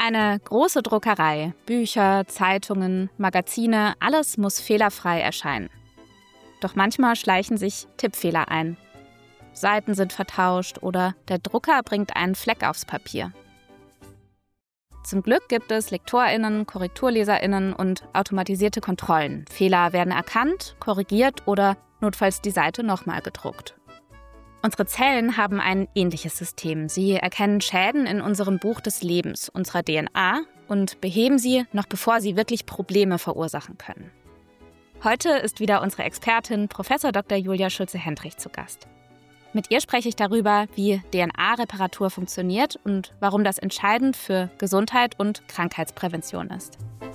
Eine große Druckerei, Bücher, Zeitungen, Magazine, alles muss fehlerfrei erscheinen. Doch manchmal schleichen sich Tippfehler ein. Seiten sind vertauscht oder der Drucker bringt einen Fleck aufs Papier. Zum Glück gibt es LektorInnen, KorrekturleserInnen und automatisierte Kontrollen. Fehler werden erkannt, korrigiert oder notfalls die Seite nochmal gedruckt. Unsere Zellen haben ein ähnliches System. Sie erkennen Schäden in unserem Buch des Lebens, unserer DNA, und beheben sie, noch bevor sie wirklich Probleme verursachen können. Heute ist wieder unsere Expertin Prof. Dr. Julia Schulze-Hendrich zu Gast. Mit ihr spreche ich darüber, wie DNA-Reparatur funktioniert und warum das entscheidend für Gesundheit und Krankheitsprävention ist.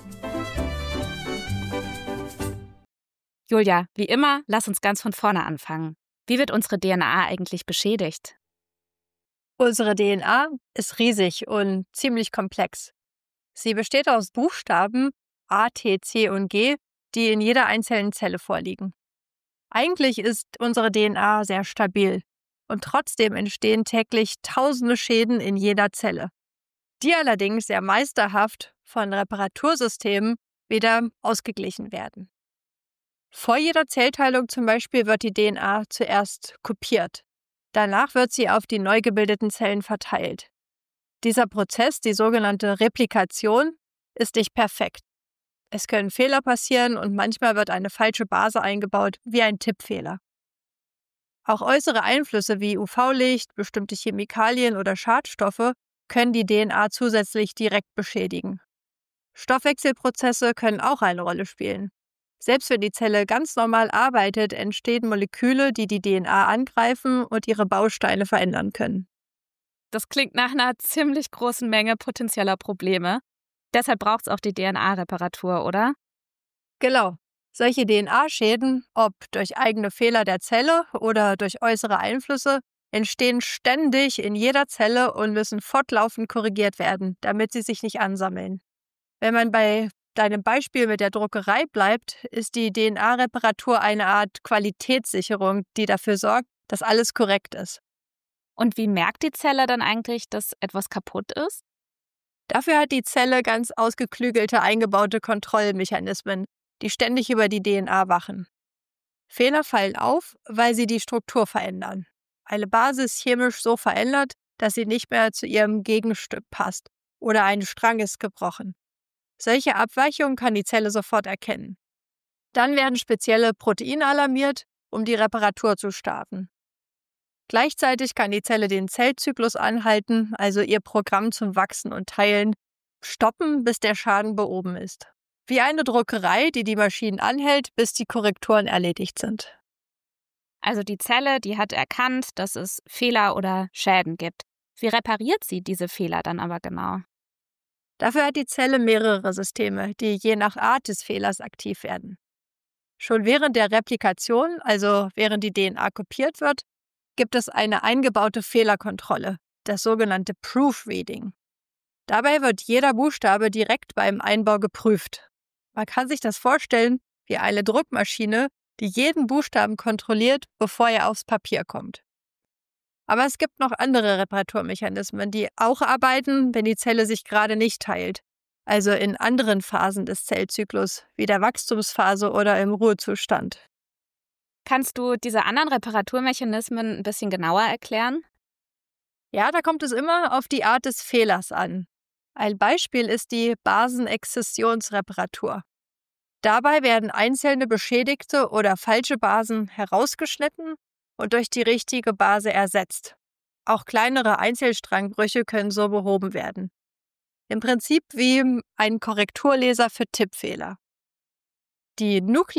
Julia, wie immer, lass uns ganz von vorne anfangen. Wie wird unsere DNA eigentlich beschädigt? Unsere DNA ist riesig und ziemlich komplex. Sie besteht aus Buchstaben A, T, C und G, die in jeder einzelnen Zelle vorliegen. Eigentlich ist unsere DNA sehr stabil und trotzdem entstehen täglich tausende Schäden in jeder Zelle, die allerdings sehr meisterhaft von Reparatursystemen wieder ausgeglichen werden. Vor jeder Zellteilung zum Beispiel wird die DNA zuerst kopiert. Danach wird sie auf die neu gebildeten Zellen verteilt. Dieser Prozess, die sogenannte Replikation, ist nicht perfekt. Es können Fehler passieren und manchmal wird eine falsche Base eingebaut, wie ein Tippfehler. Auch äußere Einflüsse wie UV-Licht, bestimmte Chemikalien oder Schadstoffe können die DNA zusätzlich direkt beschädigen. Stoffwechselprozesse können auch eine Rolle spielen. Selbst wenn die Zelle ganz normal arbeitet, entstehen Moleküle, die die DNA angreifen und ihre Bausteine verändern können. Das klingt nach einer ziemlich großen Menge potenzieller Probleme. Deshalb braucht es auch die DNA-Reparatur, oder? Genau. Solche DNA-Schäden, ob durch eigene Fehler der Zelle oder durch äußere Einflüsse, entstehen ständig in jeder Zelle und müssen fortlaufend korrigiert werden, damit sie sich nicht ansammeln. Wenn man bei deinem Beispiel mit der Druckerei bleibt, ist die DNA-Reparatur eine Art Qualitätssicherung, die dafür sorgt, dass alles korrekt ist. Und wie merkt die Zelle dann eigentlich, dass etwas kaputt ist? Dafür hat die Zelle ganz ausgeklügelte eingebaute Kontrollmechanismen, die ständig über die DNA wachen. Fehler fallen auf, weil sie die Struktur verändern. Eine Basis ist chemisch so verändert, dass sie nicht mehr zu ihrem Gegenstück passt oder ein Strang ist gebrochen. Solche Abweichungen kann die Zelle sofort erkennen. Dann werden spezielle Proteine alarmiert, um die Reparatur zu starten. Gleichzeitig kann die Zelle den Zellzyklus anhalten, also ihr Programm zum Wachsen und Teilen, stoppen, bis der Schaden behoben ist. Wie eine Druckerei, die die Maschinen anhält, bis die Korrekturen erledigt sind. Also die Zelle, die hat erkannt, dass es Fehler oder Schäden gibt. Wie repariert sie diese Fehler dann aber genau? Dafür hat die Zelle mehrere Systeme, die je nach Art des Fehlers aktiv werden. Schon während der Replikation, also während die DNA kopiert wird, gibt es eine eingebaute Fehlerkontrolle, das sogenannte Proofreading. Dabei wird jeder Buchstabe direkt beim Einbau geprüft. Man kann sich das vorstellen wie eine Druckmaschine, die jeden Buchstaben kontrolliert, bevor er aufs Papier kommt. Aber es gibt noch andere Reparaturmechanismen, die auch arbeiten, wenn die Zelle sich gerade nicht teilt, also in anderen Phasen des Zellzyklus, wie der Wachstumsphase oder im Ruhezustand. Kannst du diese anderen Reparaturmechanismen ein bisschen genauer erklären? Ja, da kommt es immer auf die Art des Fehlers an. Ein Beispiel ist die Basenexzissionsreparatur. Dabei werden einzelne beschädigte oder falsche Basen herausgeschnitten und durch die richtige Base ersetzt. Auch kleinere Einzelstrangbrüche können so behoben werden. Im Prinzip wie ein Korrekturleser für Tippfehler. Die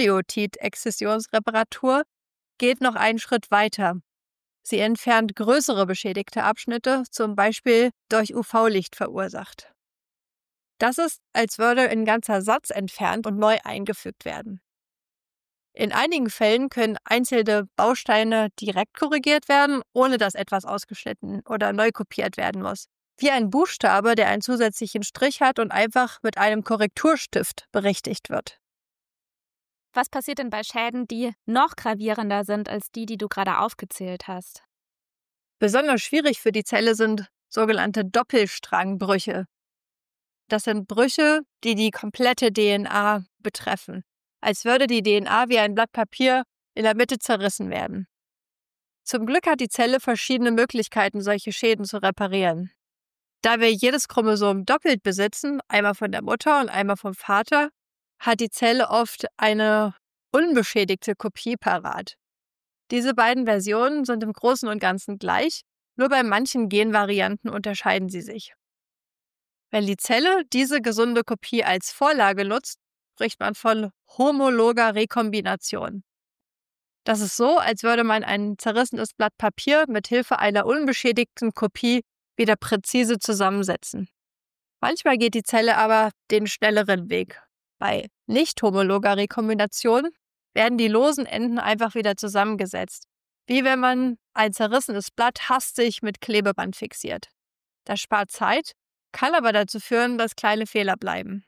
Nukleotid-Exzissionsreparatur geht noch einen Schritt weiter. Sie entfernt größere beschädigte Abschnitte, zum Beispiel durch UV-Licht verursacht. Das ist, als würde ein ganzer Satz entfernt und neu eingefügt werden. In einigen Fällen können einzelne Bausteine direkt korrigiert werden, ohne dass etwas ausgeschnitten oder neu kopiert werden muss. Wie ein Buchstabe, der einen zusätzlichen Strich hat und einfach mit einem Korrekturstift berichtigt wird. Was passiert denn bei Schäden, die noch gravierender sind als die du gerade aufgezählt hast? Besonders schwierig für die Zelle sind sogenannte Doppelstrangbrüche. Das sind Brüche, die die komplette DNA betreffen, als würde die DNA wie ein Blatt Papier in der Mitte zerrissen werden. Zum Glück hat die Zelle verschiedene Möglichkeiten, solche Schäden zu reparieren. Da wir jedes Chromosom doppelt besitzen, einmal von der Mutter und einmal vom Vater, hat die Zelle oft eine unbeschädigte Kopie parat. Diese beiden Versionen sind im Großen und Ganzen gleich, nur bei manchen Genvarianten unterscheiden sie sich. Wenn die Zelle diese gesunde Kopie als Vorlage nutzt, spricht man von homologer Rekombination. Das ist so, als würde man ein zerrissenes Blatt Papier mit Hilfe einer unbeschädigten Kopie wieder präzise zusammensetzen. Manchmal geht die Zelle aber den schnelleren Weg. Bei nicht homologer Rekombination werden die losen Enden einfach wieder zusammengesetzt, wie wenn man ein zerrissenes Blatt hastig mit Klebeband fixiert. Das spart Zeit, kann aber dazu führen, dass kleine Fehler bleiben.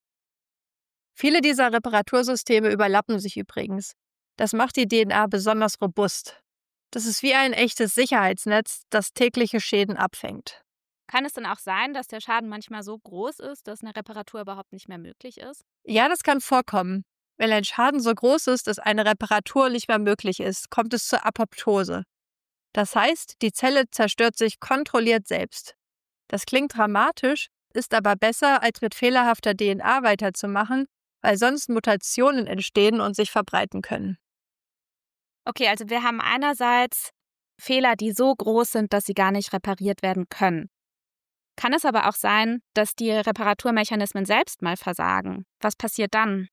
Viele dieser Reparatursysteme überlappen sich übrigens. Das macht die DNA besonders robust. Das ist wie ein echtes Sicherheitsnetz, das tägliche Schäden abfängt. Kann es denn auch sein, dass der Schaden manchmal so groß ist, dass eine Reparatur überhaupt nicht mehr möglich ist? Ja, das kann vorkommen. Wenn ein Schaden so groß ist, dass eine Reparatur nicht mehr möglich ist, kommt es zur Apoptose. Das heißt, die Zelle zerstört sich kontrolliert selbst. Das klingt dramatisch, ist aber besser, als mit fehlerhafter DNA weiterzumachen, weil sonst Mutationen entstehen und sich verbreiten können. Okay, also wir haben einerseits Fehler, die so groß sind, dass sie gar nicht repariert werden können. Kann es aber auch sein, dass die Reparaturmechanismen selbst mal versagen? Was passiert dann?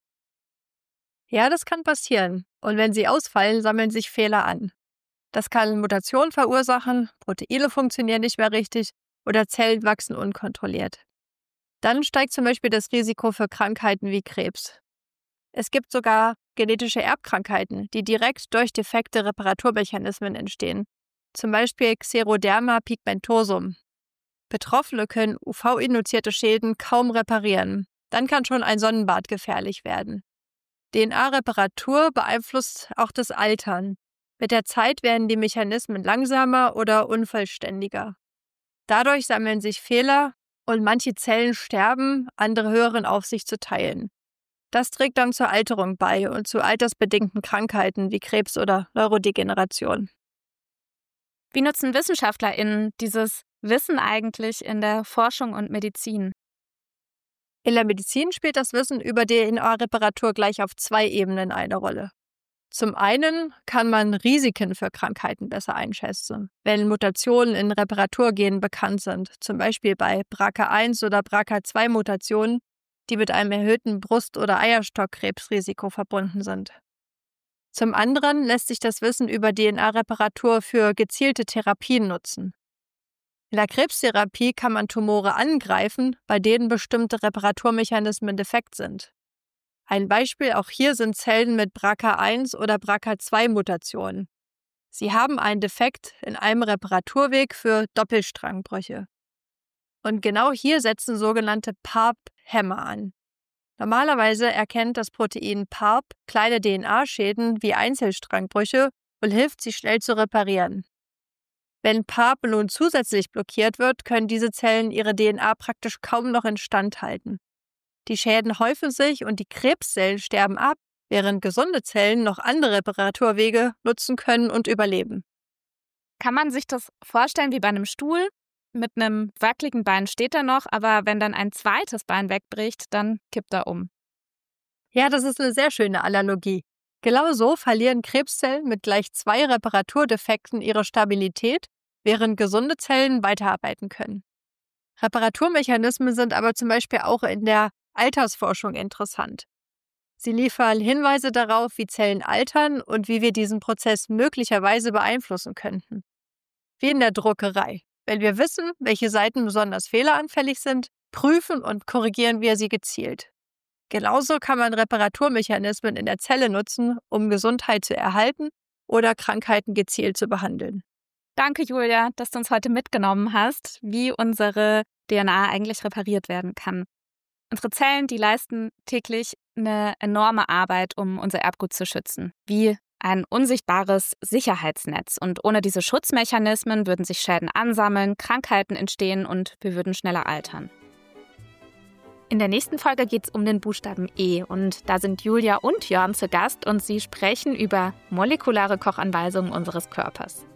Ja, das kann passieren. Und wenn sie ausfallen, sammeln sich Fehler an. Das kann Mutationen verursachen, Proteine funktionieren nicht mehr richtig oder Zellen wachsen unkontrolliert. Dann steigt zum Beispiel das Risiko für Krankheiten wie Krebs. Es gibt sogar genetische Erbkrankheiten, die direkt durch defekte Reparaturmechanismen entstehen. Zum Beispiel Xeroderma pigmentosum. Betroffene können UV-induzierte Schäden kaum reparieren. Dann kann schon ein Sonnenbad gefährlich werden. DNA-Reparatur beeinflusst auch das Altern. Mit der Zeit werden die Mechanismen langsamer oder unvollständiger. Dadurch sammeln sich Fehler und manche Zellen sterben, andere hören auf, sich zu teilen. Das trägt dann zur Alterung bei und zu altersbedingten Krankheiten wie Krebs oder Neurodegeneration. Wie nutzen WissenschaftlerInnen dieses Wissen eigentlich in der Forschung und Medizin? In der Medizin spielt das Wissen über DNA-Reparatur gleich auf 2 Ebenen eine Rolle. Zum einen kann man Risiken für Krankheiten besser einschätzen, wenn Mutationen in Reparaturgenen bekannt sind, zum Beispiel bei BRCA1 oder BRCA2-Mutationen, die mit einem erhöhten Brust- oder Eierstockkrebsrisiko verbunden sind. Zum anderen lässt sich das Wissen über DNA-Reparatur für gezielte Therapien nutzen. In der Krebstherapie kann man Tumore angreifen, bei denen bestimmte Reparaturmechanismen defekt sind. Ein Beispiel auch hier sind Zellen mit BRCA1 oder BRCA2-Mutationen. Sie haben einen Defekt in einem Reparaturweg für Doppelstrangbrüche. Und genau hier setzen sogenannte PARP-Hämmer an. Normalerweise erkennt das Protein PARP kleine DNA-Schäden wie Einzelstrangbrüche und hilft, sie schnell zu reparieren. Wenn PARP nun zusätzlich blockiert wird, können diese Zellen ihre DNA praktisch kaum noch instand halten. Die Schäden häufen sich und die Krebszellen sterben ab, während gesunde Zellen noch andere Reparaturwege nutzen können und überleben. Kann man sich das vorstellen wie bei einem Stuhl? Mit einem wackeligen Bein steht er noch, aber wenn dann ein zweites Bein wegbricht, dann kippt er um. Ja, das ist eine sehr schöne Analogie. Genau so verlieren Krebszellen mit gleich 2 Reparaturdefekten ihre Stabilität, während gesunde Zellen weiterarbeiten können. Reparaturmechanismen sind aber zum Beispiel auch in der Altersforschung interessant. Sie liefern Hinweise darauf, wie Zellen altern und wie wir diesen Prozess möglicherweise beeinflussen könnten. Wie in der Druckerei. Wenn wir wissen, welche Seiten besonders fehleranfällig sind, prüfen und korrigieren wir sie gezielt. Genauso kann man Reparaturmechanismen in der Zelle nutzen, um Gesundheit zu erhalten oder Krankheiten gezielt zu behandeln. Danke, Julia, dass du uns heute mitgenommen hast, wie unsere DNA eigentlich repariert werden kann. Unsere Zellen, die leisten täglich eine enorme Arbeit, um unser Erbgut zu schützen, wie ein unsichtbares Sicherheitsnetz. Und ohne diese Schutzmechanismen würden sich Schäden ansammeln, Krankheiten entstehen und wir würden schneller altern. In der nächsten Folge geht es um den Buchstaben E und da sind Julia und Jörn zu Gast und sie sprechen über molekulare Kochanweisungen unseres Körpers.